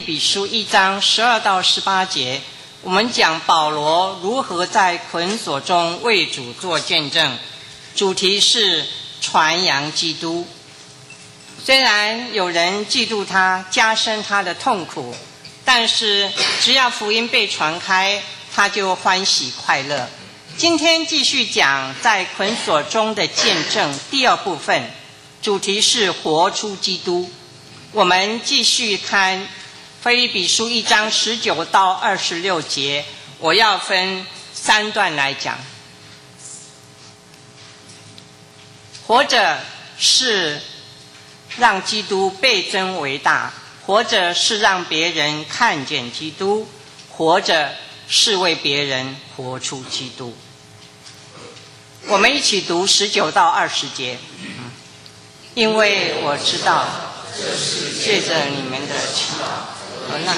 比书1章12到18节，我们讲保罗如何在捆锁中为主做见证，主题是传扬基督。虽然有人嫉妒他，加深他的痛苦，但是只要福音被传开，他就欢喜快乐。今天继续讲在捆锁中的见证第二部分，主题是活出基督。我们继续看腓立比书1章19到26节，我要分3段来讲。活着是让基督倍增为大，活着是让别人看见基督，活着是为别人活出基督。我们一起读19到20节。因为我知道借着你们的祈祷和那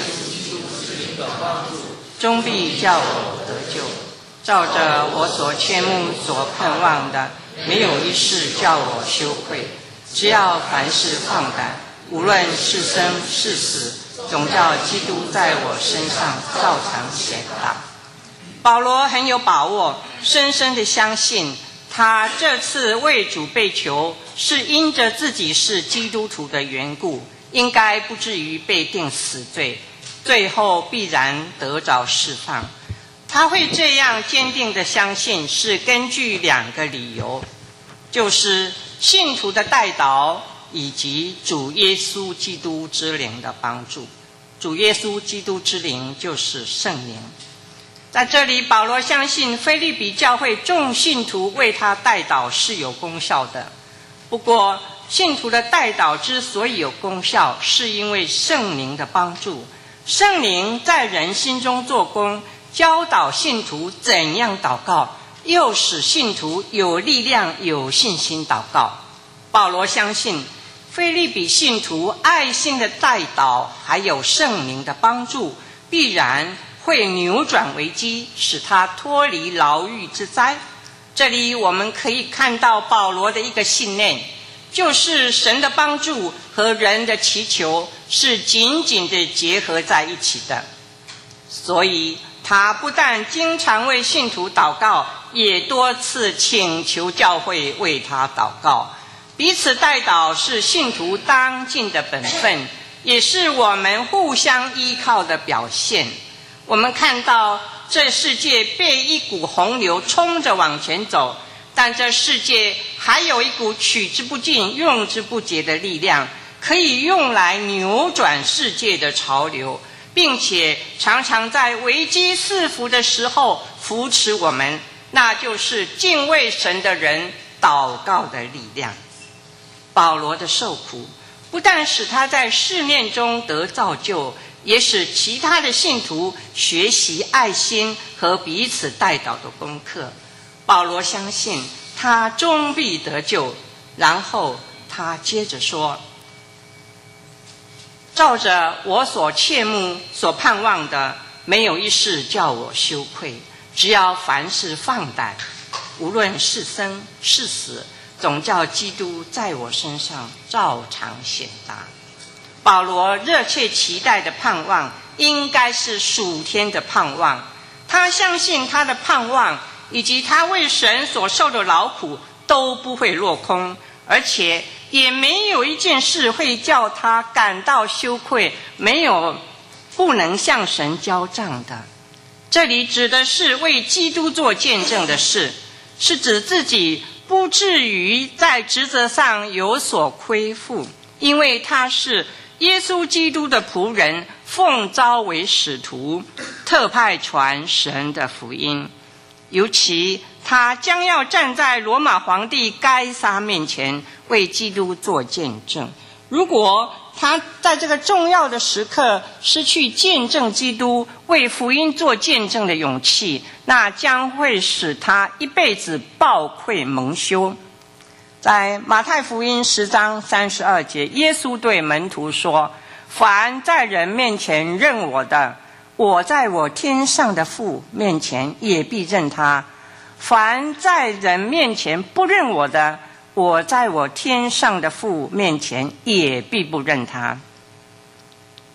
终必叫我得救，照着我所切慕所盼望的，没有一事叫我羞愧。只要凡事放胆，无论是生是死，总叫基督在我身上照常显大。保罗很有把握，深深地相信他这次为主被囚，是因着自己是基督徒的缘故，应该不至于被定死罪，最后必然得着释放。他会这样坚定地相信，是根据2个理由，就是信徒的代祷以及主耶稣基督之灵的帮助。主耶稣基督之灵就是圣灵。在这里，保罗相信腓立比教会众信徒为他代祷是有功效的。不过，信徒的代祷之所以有功效，是因为圣灵的帮助。圣灵在人心中做工，教导信徒怎样祷告，又使信徒有力量、有信心祷告。保罗相信腓立比信徒爱心的代祷，还有圣灵的帮助，必然会扭转危机，使他脱离牢狱之灾。这里我们可以看到保罗的一个信念，就是神的帮助和人的祈求是紧紧地结合在一起的。所以他不但经常为信徒祷告，也多次请求教会为他祷告。彼此代祷是信徒当尽的本分，也是我们互相依靠的表现。我们看到这世界被一股洪流冲着往前走，但这世界还有一股取之不尽用之不竭的力量，可以用来扭转世界的潮流，并且常常在危机四伏的时候扶持我们，那就是敬畏神的人祷告的力量。保罗的受苦不但使他在试炼中得造就，也使其他的信徒学习爱心和彼此代祷的功课。保罗相信他终必得救，然后他接着说，照着我所切慕所盼望的，没有一事叫我羞愧。只要凡事放胆，无论是生是死，总叫基督在我身上照常显大。保罗热切期待的盼望应该是属天的盼望，他相信他的盼望以及他为神所受的劳苦都不会落空，而且也没有一件事会叫他感到羞愧，没有不能向神交账的。这里指的是为基督做见证的事，是指自己不至于在职责上有所亏负，因为他是耶稣基督的仆人，奉召为使徒，特派传神的福音。尤其他将要站在罗马皇帝该撒面前为基督做见证。如果他在这个重要的时刻失去见证基督、为福音做见证的勇气，那将会使他一辈子抱愧蒙羞。在马太福音10章32节，耶稣对门徒说，凡在人面前认我的，我在我天上的父面前也必认他；凡在人面前不认我的，我在我天上的父面前也必不认他。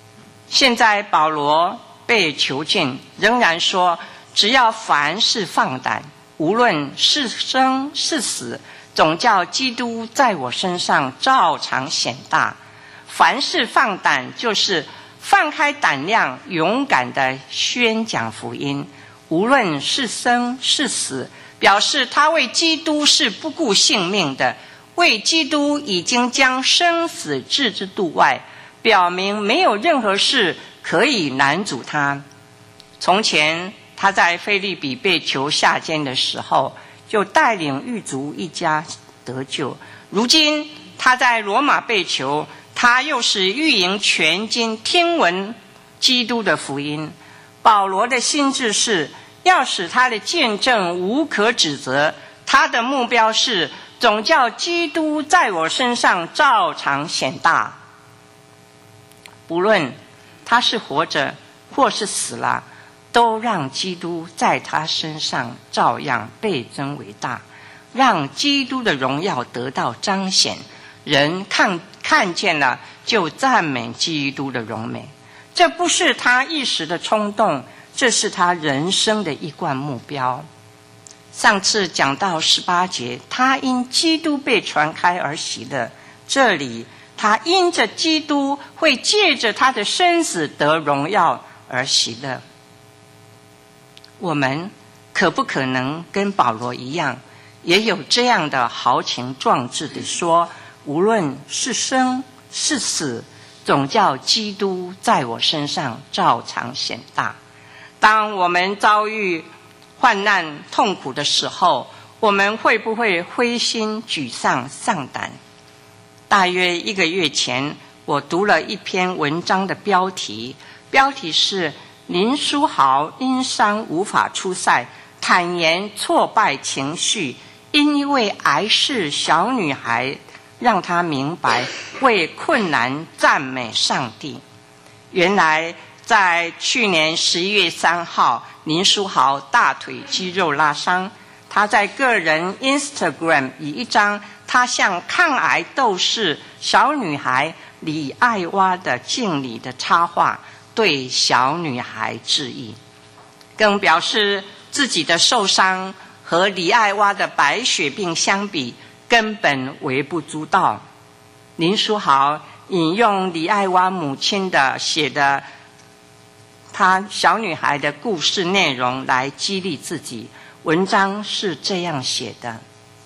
现在保罗被囚禁，仍然说只要凡事放胆，无论是生是死，总叫基督在我身上照常显大。凡事放胆就是放开胆量，勇敢地宣讲福音，无论是生是死，表示他为基督是不顾性命的，为基督已经将生死置之度外，表明没有任何事可以拦阻他。从前他在腓立比被囚下监的时候，就带领狱卒一家得救。如今他在罗马被囚，他又使御营全军听闻基督的福音。保罗的心志是要使他的见证无可指责，他的目标是总叫基督在我身上照常显大。不论他是活着或是死了，都让基督在他身上照样倍增为大，让基督的荣耀得到彰显，人看见了就赞美基督的荣美。这不是他一时的冲动，这是他人生的一贯目标。上次讲到18节，他因基督被传开而喜乐，这里他因着基督会借着他的生死得荣耀而喜乐。我们可不可能跟保罗一样，也有这样的豪情壮志地说，无论是生是死，总叫基督在我身上照常显大。当我们遭遇患难痛苦的时候，我们会不会灰心沮丧丧胆？大约1个月前，我读了一篇文章的标题是林书豪因伤无法出赛，坦言挫败情绪，因一位癌逝小女孩让他明白为困难赞美上帝。原来在去年11月3号，林书豪大腿肌肉拉伤，他在个人 Instagram 以一张他向抗癌斗士小女孩李爱娃的敬礼的插画对小女孩致意，更表示自己的受伤和李爱娃的白血病相比根本微不足道。林书豪引用李爱娃母亲写的她小女孩的故事内容来激励自己。文章是这样写的：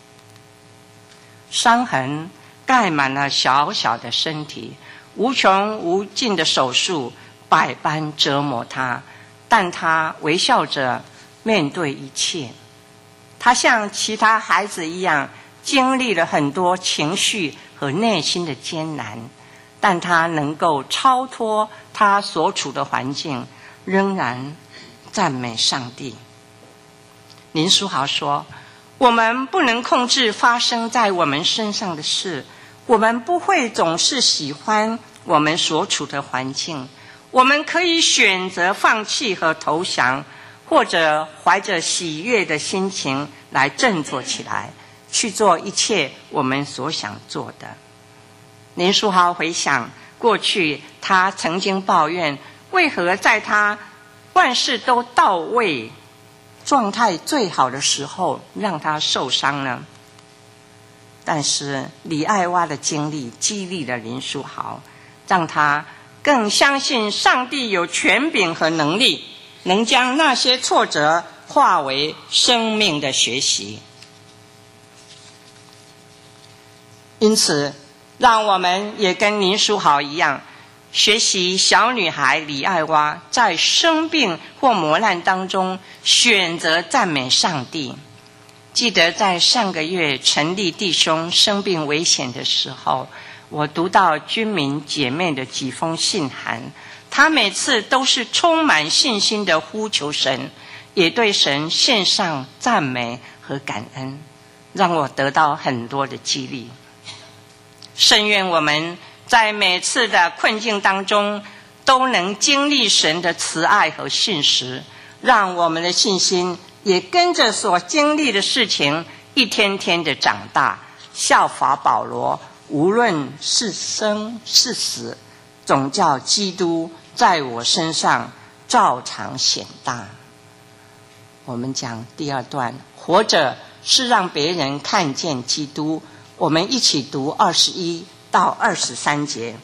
伤痕盖满了小小的身体，无穷无尽的手术百般折磨她，但她微笑着面对一切。她像其他孩子一样经历了很多情绪和内心的艰难，但她能够超脱她所处的环境，仍然赞美上帝。林书豪说，我们不能控制发生在我们身上的事，我们不会总是喜欢我们所处的环境，我们可以选择放弃和投降，或者怀着喜悦的心情来振作起来，去做一切我们所想做的。林书豪回想过去，他曾经抱怨，为何在他万事都到位、状态最好的时候让他受伤呢？但是李爱娃的经历激励了林书豪，让他更相信上帝有权柄和能力，能将那些挫折化为生命的学习。因此让我们也跟林书豪一样，学习小女孩李爱娃在生病或磨难当中选择赞美上帝。记得在上个月陈立弟兄生病危险的时候，我读到军民姐妹的几封信函，他每次都是充满信心的呼求神，也对神献上赞美和感恩，让我得到很多的激励。甚愿我们在每次的困境当中都能经历神的慈爱和信实，让我们的信心也跟着所经历的事情一天天的长大，效法保罗，无论是生是死，总叫基督在我身上照常显大。我们讲第二段，活着是让别人看见基督。我们一起读21到23节。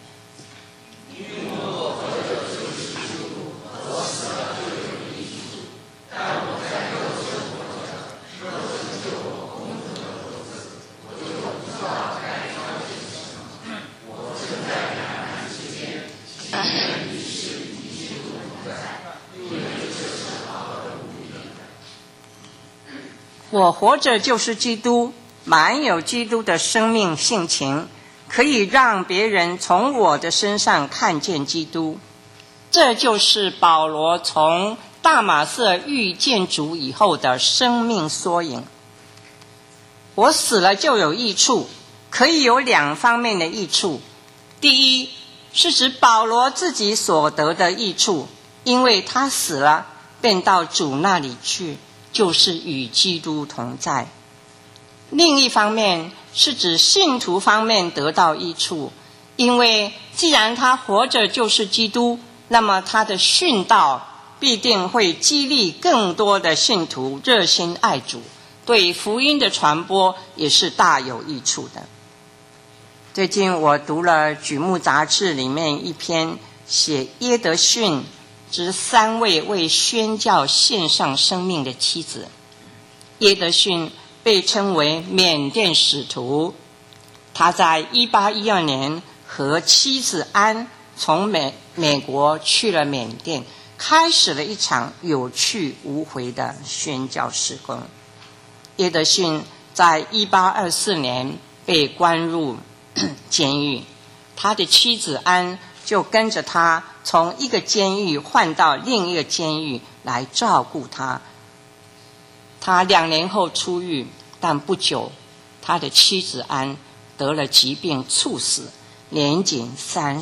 我活着就是基督，满有基督的生命性情，可以让别人从我的身上看见基督。这就是保罗从大马色遇见主以后的生命缩影。我死了就有益处，可以有2方面的益处。第一，是指保罗自己所得的益处，因为他死了便到主那里去，就是与基督同在。另一方面是指信徒方面得到益处，因为既然他活着就是基督，那么他的殉道必定会激励更多的信徒热心爱主，对福音的传播也是大有益处的。最近我读了《举目》杂志里面一篇写耶德逊之3位为宣教献上生命的妻子。耶德逊被称为缅甸使徒，他在1812年和妻子安从美国去了缅甸，开始了一场有去无回的宣教事工。耶德逊在1824年被关入监狱，他的妻子安就跟着他从一个监狱换到另一个监狱来照顾他。他2年后出狱，但不久他的妻子安得了疾病猝死，年仅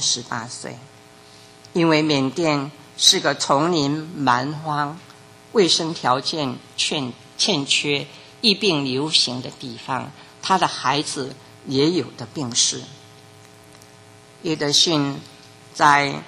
38岁。因为缅甸是个丛林蛮荒，卫生条件欠缺，疫病流行的地方，他的孩子也有的病逝。耶德逊在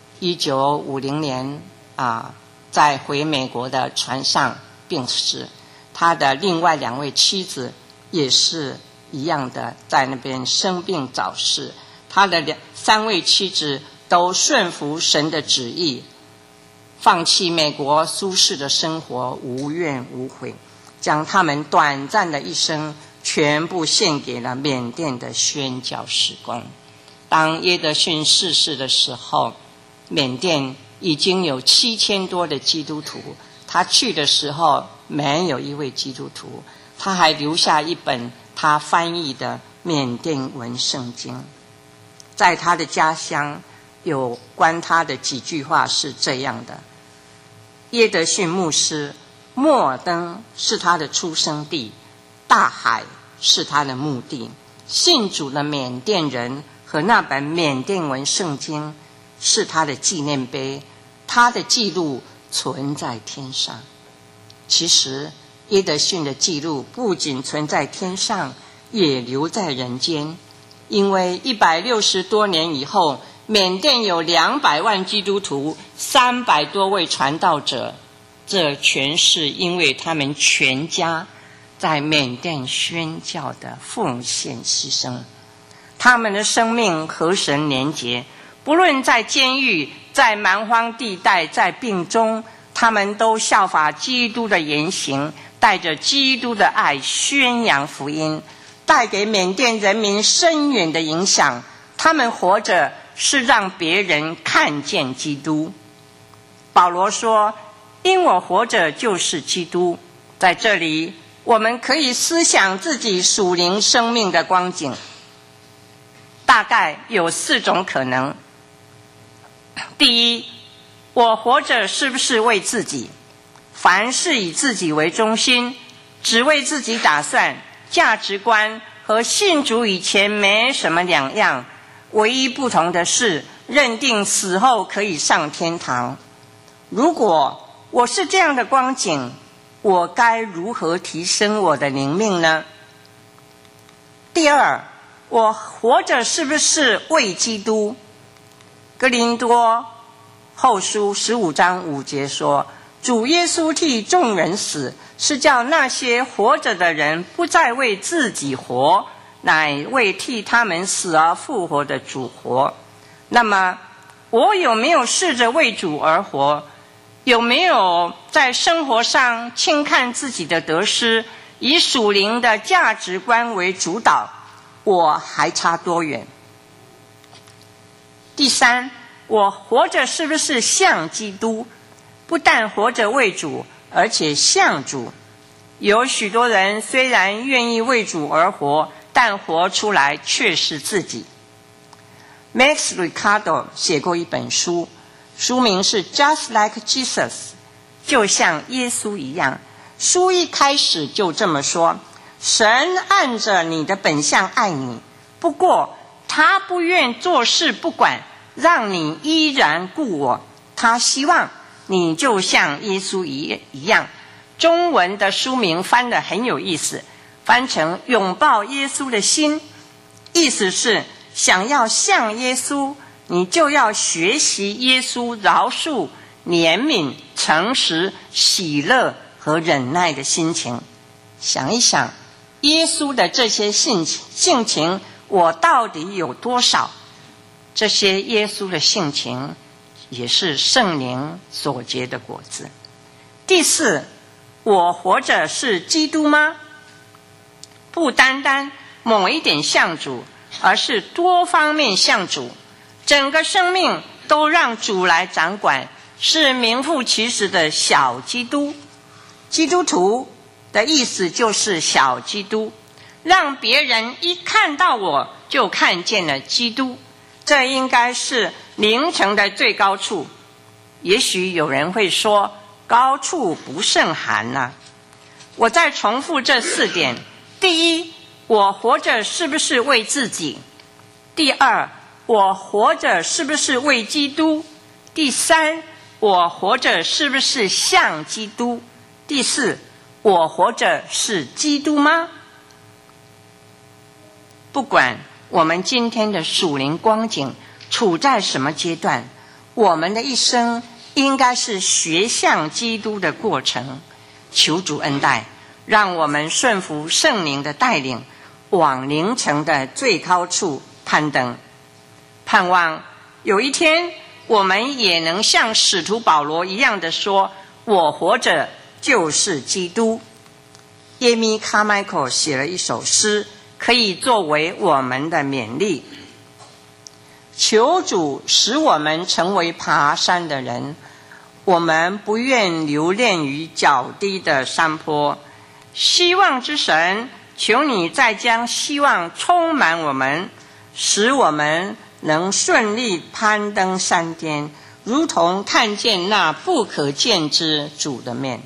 1950年在回美国的船上病逝，他的另外2位妻子也是一样的，在那边生病早逝。他的3位妻子都顺服神的旨意，放弃美国舒适的生活，无怨无悔，将他们短暂的一生全部献给了缅甸的宣教事工。当耶德逊逝世的时候，缅甸已经有7000多的基督徒，他去的时候没有一位基督徒，他还留下一本他翻译的缅甸文圣经。在他的家乡有关他的几句话是这样的：耶德逊牧师，莫尔登是他的出生地，大海是他的墓地，信主的缅甸人和那本缅甸文圣经是他的纪念碑，他的记录存在天上。其实耶德逊的记录不仅存在天上，也留在人间。因为160多年以后，缅甸有200万基督徒，300多位传道者，这全是因为他们全家在缅甸宣教的奉献牺牲。他们的生命和神连结，不论在监狱，在蛮荒地带，在病中，他们都效法基督的言行，带着基督的爱宣扬福音，带给缅甸人民深远的影响。他们活着是让别人看见基督。保罗说，因我活着就是基督。在这里我们可以思想自己属灵生命的光景，大概有4种可能。第一，我活着是不是为自己？凡事以自己为中心，只为自己打算，价值观和信主以前没什么两样，唯一不同的是认定死后可以上天堂。如果我是这样的光景，我该如何提升我的灵命呢？第二，我活着是不是为基督？哥林多后书15章5节说，主耶稣替众人死，是叫那些活着的人不再为自己活，乃为替他们死而复活的主活。那么我有没有试着为主而活？有没有在生活上轻看自己的得失，以属灵的价值观为主导？我还差多远？第三，我活着是不是像基督？不但活着为主，而且像主。有许多人虽然愿意为主而活，但活出来却是自己。Max Lucado 写过一本书，书名是 Just Like Jesus， 就像耶稣一样。书一开始就这么说，神按着你的本相爱你，不过他不愿做事不管，让你依然顾我，他希望你就像耶稣一样。中文的书名翻得很有意思，翻成拥抱耶稣的心，意思是想要像耶稣，你就要学习耶稣饶恕、怜悯、诚实、喜乐和忍耐的心情。想一想，耶稣的这些性情，我到底有多少？这些耶稣的性情，也是圣灵所结的果子。第四，我活着是基督吗？不单单某一点像主，而是多方面像主，整个生命都让主来掌管，是名副其实的小基督。基督徒的意思就是小基督，让别人一看到我就看见了基督，这应该是灵程的最高处。也许有人会说，高处不胜寒啊。我再重复这4点。第一，我活着是不是为自己？第二，我活着是不是为基督？第三，我活着是不是像基督？第四，我活着是基督吗？不管我们今天的属灵光景处在什么阶段，我们的一生应该是学像基督的过程。求主恩待，让我们顺服圣灵的带领，往灵程的最高处攀登。盼望有一天我们也能像使徒保罗一样的说，我活着就是基督。耶米·卡迈克写了一首诗，可以作为我们的勉励。求主使我们成为爬山的人，我们不愿留恋于较低的山坡。希望之神，求你再将希望充满我们，使我们能顺利攀登山巅，如同看见那不可见之主的面。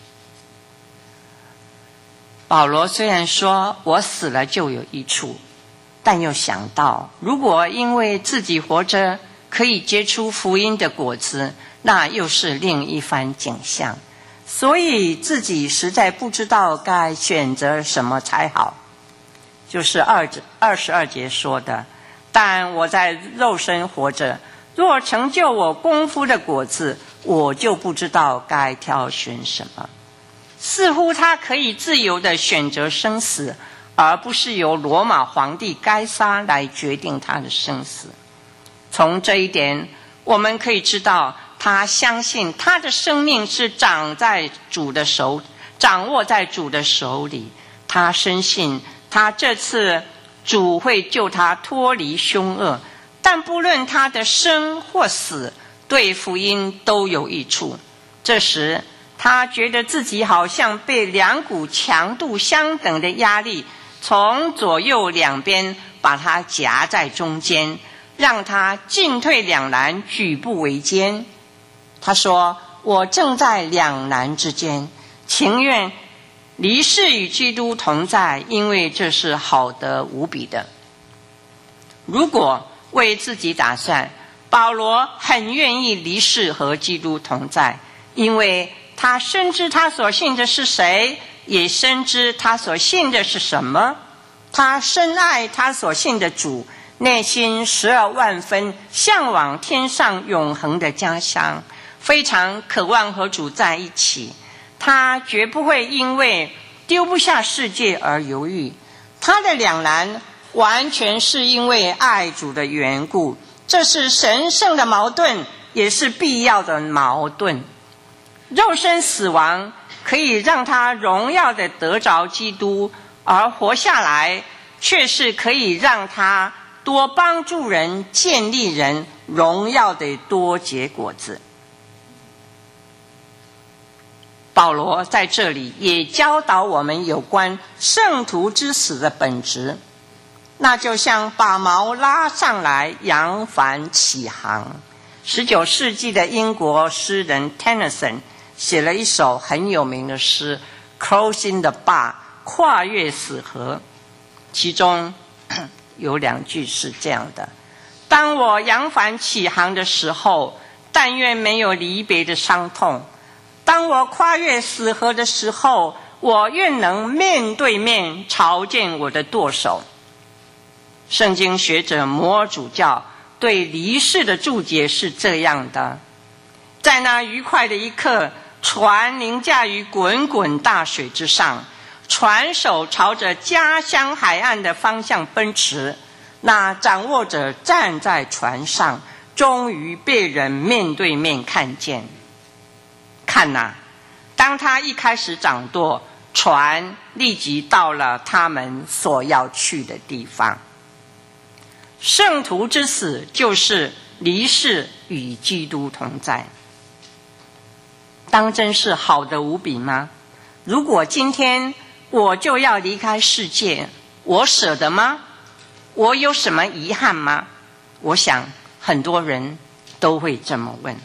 保罗虽然说我死了就有益处，但又想到，如果因为自己活着可以结出福音的果子，那又是另一番景象。所以自己实在不知道该选择什么才好。就是22节说的，但我在肉身活着，若成就我功夫的果子，我就不知道该挑选什么。似乎他可以自由地选择生死，而不是由罗马皇帝该撒来决定他的生死。从这一点我们可以知道，他相信他的生命是掌握在主的手里。他深信他这次主会救他脱离凶恶，但不论他的生或死，对福音都有益处。这时他觉得自己好像被2股强度相等的压力从左右两边把他夹在中间，让他进退两难，举步维艰。他说，我正在两难之间，情愿离世与基督同在，因为这是好得无比的。如果为自己打算，保罗很愿意离世和基督同在，因为他深知他所信的是谁，也深知他所信的是什么。他深爱他所信的主， 内心12万分向往天上永恒的家乡，非常渴望和主在一起。他绝不会因为丢不下世界而犹豫，他的两难完全是因为爱主的缘故，这是神圣的矛盾，也是必要的矛盾。肉身死亡可以让他荣耀的得着基督，而活下来却是可以让他多帮助人、建立人，荣耀的多结果子。保罗在这里也教导我们有关圣徒之死的本质，那就像把矛拉上来，扬帆起航。19世纪的英国诗人 Tennyson 写了一首很有名的诗 Crossing the Bar 跨越死河，其中有2句是这样的：当我扬帆起航的时候，但愿没有离别的伤痛；当我跨越死河的时候，我愿能面对面朝见我的舵手。圣经学者摩尔主教对离世的注解是这样的：在那愉快的一刻，船凌驾于滚滚大水之上，船手朝着家乡海岸的方向奔驰，那掌舵者站在船上，终于被人面对面看见。看哪，当他一开始掌舵，船立即到了他们所要去的地方。圣徒之死就是离世与基督同在。当真是好得无比吗？如果今天我就要离开世界，我舍得吗？我有什么遗憾吗？我想很多人都会这么问。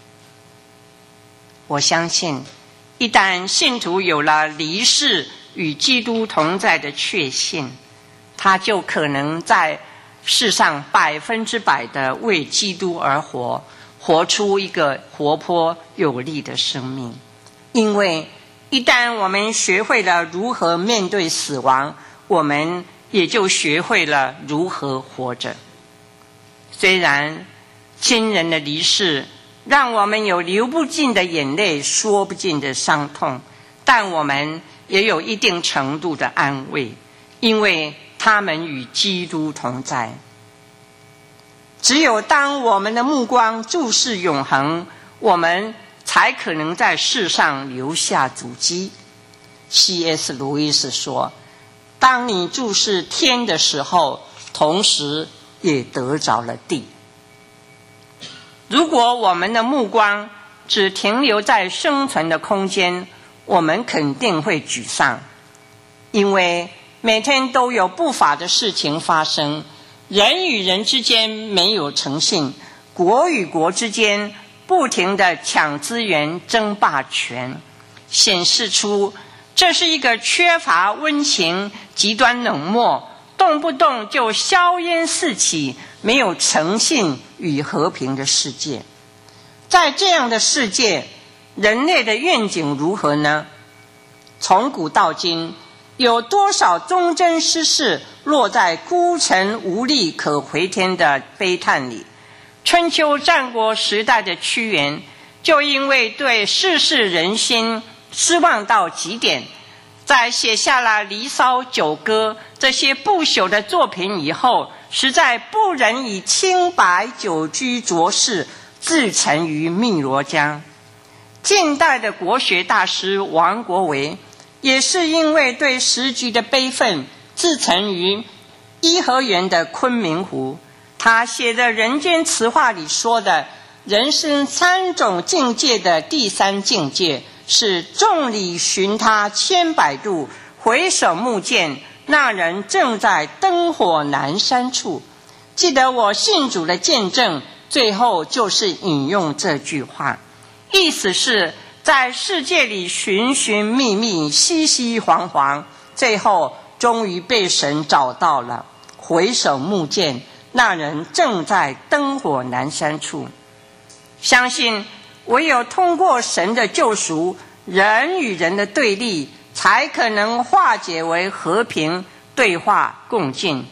我相信一旦信徒有了离世与基督同在的确信，他就可能在世上100%的为基督而活，活出一个活泼有力的生命。因为一旦我们学会了如何面对死亡，我们也就学会了如何活着。虽然亲人的离世让我们有流不尽的眼泪，说不尽的伤痛，但我们也有一定程度的安慰，因为他们与基督同在。只有当我们的目光注视永恒，我们才可能在世上留下足迹。C.S. 路易斯说，当你注视天的时候，同时也得着了地。如果我们的目光只停留在生存的空间，我们肯定会沮丧，因为每天都有不法的事情发生，人与人之间没有诚信，国与国之间不停地抢资源、争霸权，显示出这是一个缺乏温情、极端冷漠，动不动就硝烟四起，没有诚信与和平的世界。在这样的世界，人类的愿景如何呢？从古到今，有多少忠贞之士落在孤城无力可回天的悲叹里？春秋战国时代的屈原，就因为对世事人心失望到极点，在写下了《离骚》《九歌》这些不朽的作品以后，实在不忍以清白久居浊世，自沉于汨罗江。近代的国学大师王国维，也是因为对时局的悲愤，自沉于颐和园的昆明湖。他写的《人间词话》里说的人生3种境界的第3境界，是众里寻他千百度，回首目见那人正在灯火阑珊处。记得我信主的见证，最后就是引用这句话，意思是在世界里寻寻觅觅，熙熙惶惶，最后终于被神找到了，回首目见那人正在灯火阑珊处。相信唯有通过神的救赎，人与人的对立才可能化解为和平对话共进，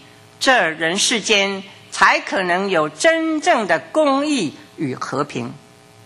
这人世间才可能有真正的公义与和平。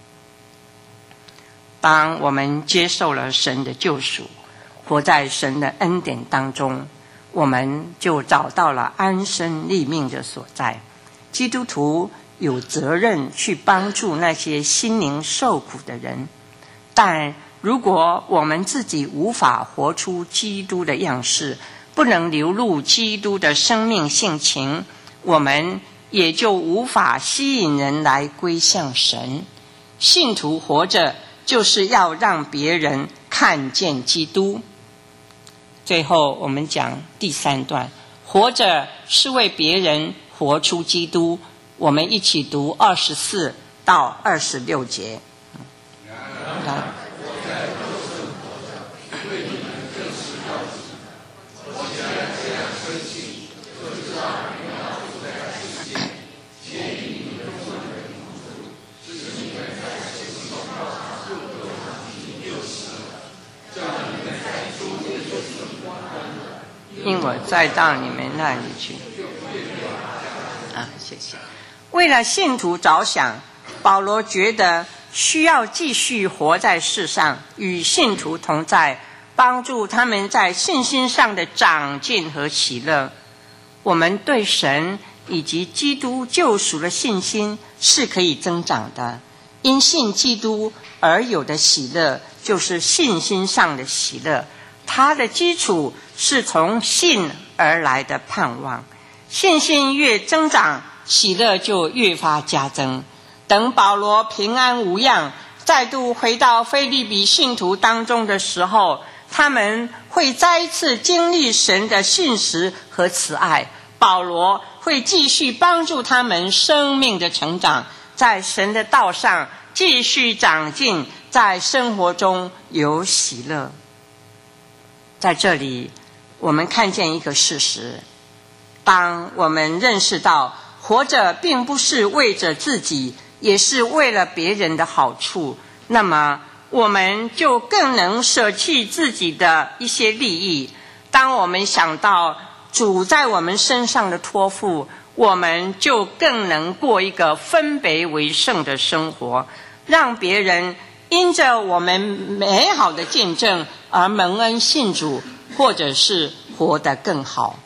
当我们接受了神的救赎，活在神的恩典当中，我们就找到了安身立命的所在。基督徒有责任去帮助那些心灵受苦的人，但如果我们自己无法活出基督的样式，不能流露基督的生命性情，我们也就无法吸引人来归向神。信徒活着就是要让别人看见基督。最后我们讲第3段，活着是为别人活出基督。我们一起读24到26节。因我再到你们那里去。谢谢。为了信徒着想，保罗觉得需要继续活在世上，与信徒同在，帮助他们在信心上的长进和喜乐。我们对神以及基督救赎的信心是可以增长的。因信基督而有的喜乐，就是信心上的喜乐，它的基础是从信而来的盼望。信心越增长，喜乐就越发加增。等保罗平安无恙，再度回到腓立比信徒当中的时候，他们会再一次经历神的信实和慈爱。保罗会继续帮助他们生命的成长，在神的道上继续长进，在生活中有喜乐。在这里我们看见一个事实，当我们认识到活着并不是为着自己，也是为了别人的好处，那么我们就更能舍弃自己的一些利益。当我们想到主在我们身上的托付，我们就更能过一个分别为圣的生活，让别人因着我们美好的见证而蒙恩信主，或者是活得更好。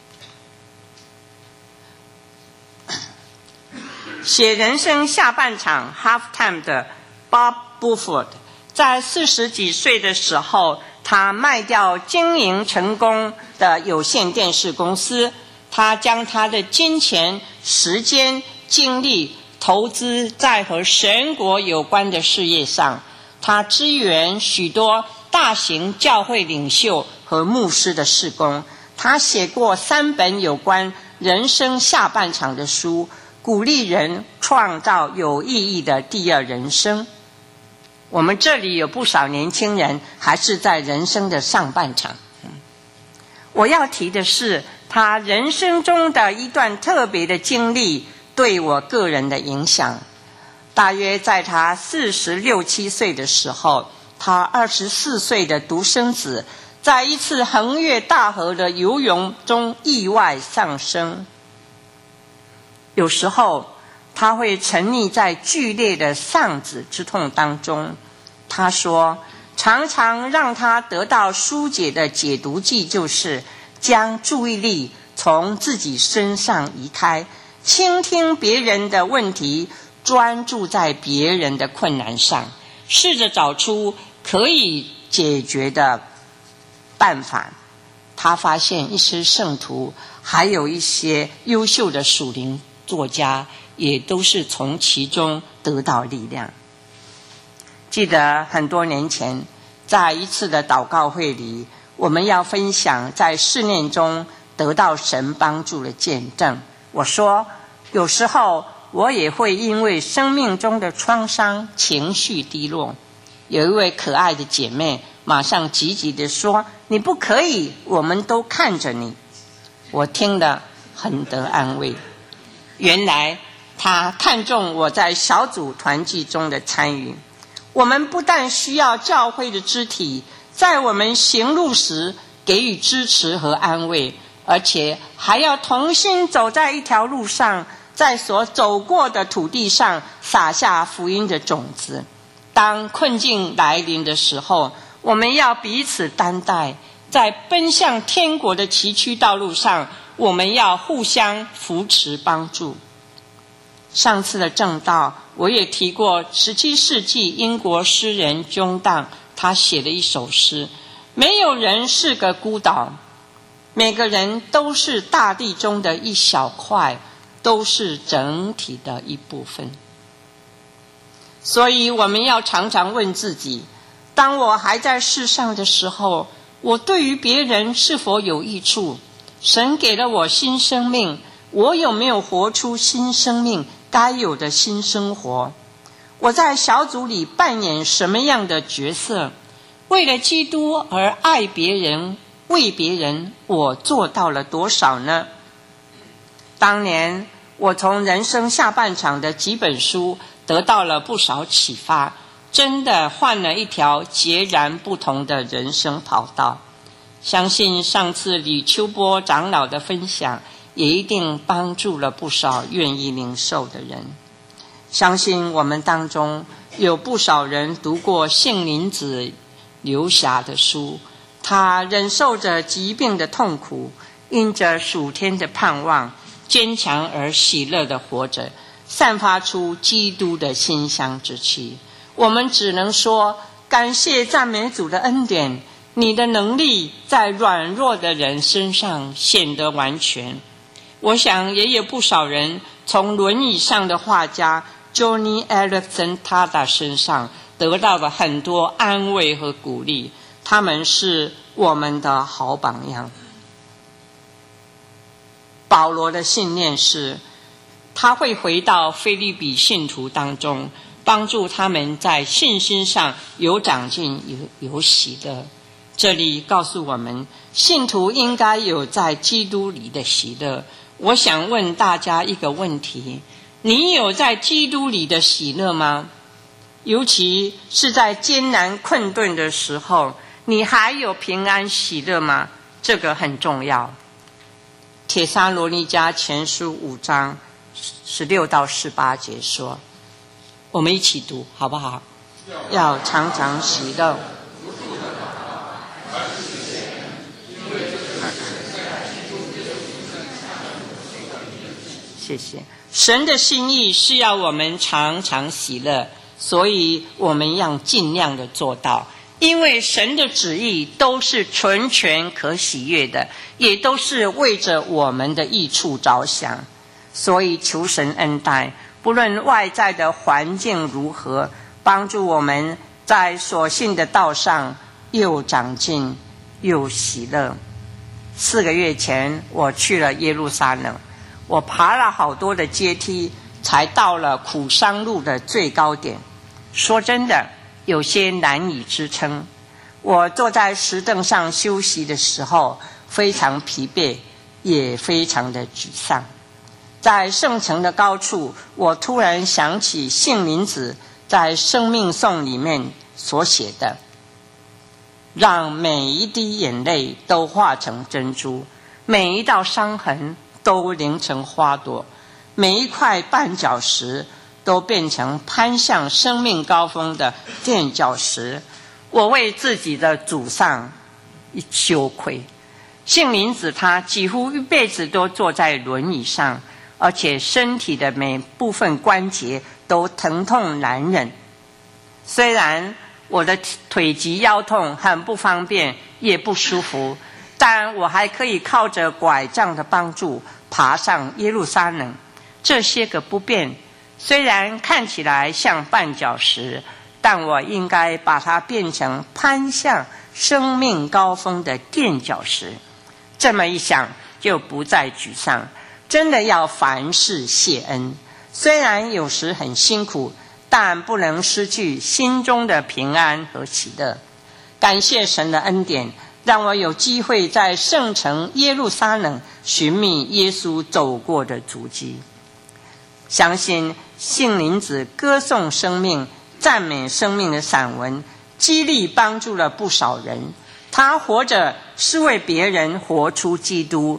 写人生下半场 Half Time 的 Bob Buford 在40几岁的时候，他卖掉经营成功的有线电视公司，他将他的金钱、时间、精力投资在和神国有关的事业上。他支援许多大型教会领袖和牧师的事工。他写过3本有关人生下半场的书，鼓励人创造有意义的第二人生。我们这里有不少年轻人还是在人生的上半场。我要提的是他人生中的一段特别的经历对我个人的影响。大约在他46、7岁的时候，他24岁的独生子在一次横越大河的游泳中意外丧生。有时候他会沉溺在剧烈的丧子之痛当中。他说，常常让他得到疏解的解毒剂就是将注意力从自己身上移开，倾听别人的问题，专注在别人的困难上，试着找出可以解决的办法。他发现一些圣徒还有一些优秀的属灵作家也都是从其中得到力量。记得很多年前，在一次的祷告会里，我们要分享在试炼中得到神帮助的见证。我说，有时候我也会因为生命中的创伤情绪低落。有一位可爱的姐妹马上积极地说，你不可以，我们都看着你。我听了很得安慰。原来他看重我在小组团契中的参与。我们不但需要教会的肢体在我们行路时给予支持和安慰， 而且还要同心走在一条路上，在所走过的土地上撒下福音的种子。当困境来临的时候，我们要彼此担待，在奔向天国的崎岖道路上，我们要互相扶持帮助。上次的正道我也提过，17世纪英国诗人John Donne他写了一首诗，没有人是个孤岛，每个人都是大地中的一小块，都是整体的一部分。所以我们要常常问自己，当我还在世上的时候，我对于别人是否有益处？神给了我新生命，我有没有活出新生命该有的新生活？我在小组里扮演什么样的角色？为了基督而爱别人，为别人，我做到了多少呢？当年我从人生下半场的几本书得到了不少启发，真的换了一条截然不同的人生跑道。相信上次李秋波长老的分享也一定帮助了不少愿意领受的人。相信我们当中有不少人读过杏林子刘霞的书，他忍受着疾病的痛苦，因着属天的盼望，坚强而喜乐地活着，散发出基督的馨香之气。我们只能说，感谢赞美主的恩典，你的能力在软弱的人身上显得完全。我想也有不少人从轮椅上的画家 Johnny Alexander 身上得到了很多安慰和鼓励，他们是我们的好榜样。保罗的信念是，他会回到腓立比信徒当中，帮助他们在信心上有长进，有喜乐。这里告诉我们，信徒应该有在基督里的喜乐。我想问大家一个问题，你有在基督里的喜乐吗？尤其是在艰难困顿的时候，你还有平安喜乐吗？这个很重要。帖撒罗尼迦前书5章16到18节说，我们一起读好不好？要常常喜乐。谢谢。神的心意是要我们常常喜乐，所以我们要尽量的做到，因为神的旨意都是纯全可喜悦的，也都是为着我们的益处着想。所以求神恩待，不论外在的环境如何，帮助我们在所信的道上又长进又喜乐。4个月前我去了耶路撒冷，我爬了好多的阶梯才到了苦商路的最高点，说真的有些难以支撑。我坐在石凳上休息的时候非常疲惫，也非常的沮丧。在圣城的高处，我突然想起杏林子在生命颂里面所写的，让每一滴眼泪都化成珍珠，每一道伤痕都凝成花朵，每一块绊脚石都变成攀向生命高峰的垫脚石。我为自己的沮丧羞愧。杏林子他几乎一辈子都坐在轮椅上，而且身体的每部分关节都疼痛难忍。虽然我的腿及腰痛很不方便，也不舒服，但我还可以靠着拐杖的帮助爬上耶路撒冷。这些个不便虽然看起来像绊脚石，但我应该把它变成攀向生命高峰的垫脚石。这么一想就不再沮丧，真的要凡事谢恩。虽然有时很辛苦，但不能失去心中的平安和喜乐。感谢神的恩典，让我有机会在圣城耶路撒冷寻觅耶稣走过的足迹。相信杏林子歌颂生命、赞美生命的散文，激励帮助了不少人。他活着是为别人活出基督，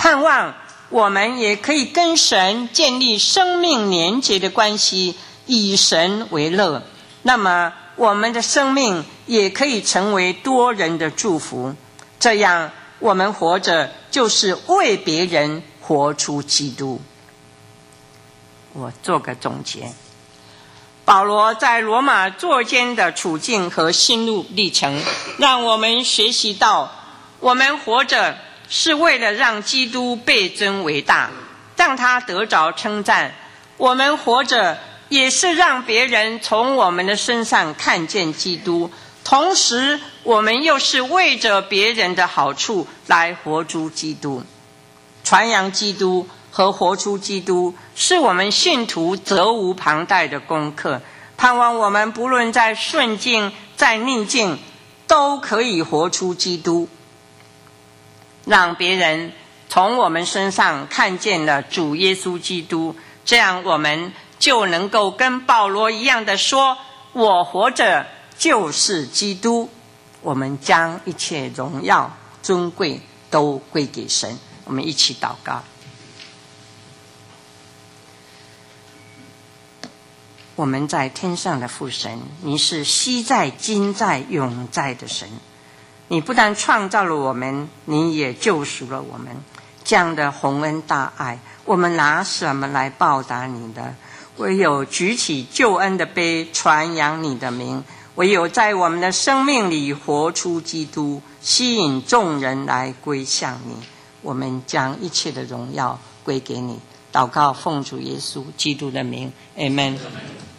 盼望我们也可以跟神建立生命连结的关系，以神为乐，那么我们的生命也可以成为多人的祝福。这样我们活着就是为别人活出基督。我做个总结，保罗在罗马作监的处境和心路历程，让我们学习到，我们活着是为了让基督被尊为大，让他得着称赞。我们活着也是让别人从我们的身上看见基督，同时我们又是为着别人的好处来活出基督。传扬基督和活出基督是我们信徒责无旁贷的功课，盼望我们不论在顺境在逆境都可以活出基督，让别人从我们身上看见了主耶稣基督，这样我们就能够跟保罗一样的说，我活着就是基督。我们将一切荣耀尊贵都归给神。我们一起祷告。我们在天上的父神，你是昔在今在永在的神，你不但创造了我们，你也救赎了我们。这样的宏恩大爱，我们拿什么来报答你的？唯有举起救恩的杯，传扬你的名，唯有在我们的生命里活出基督，吸引众人来归向你。我们将一切的荣耀归给你。祷告奉主耶稣基督的名， Amen。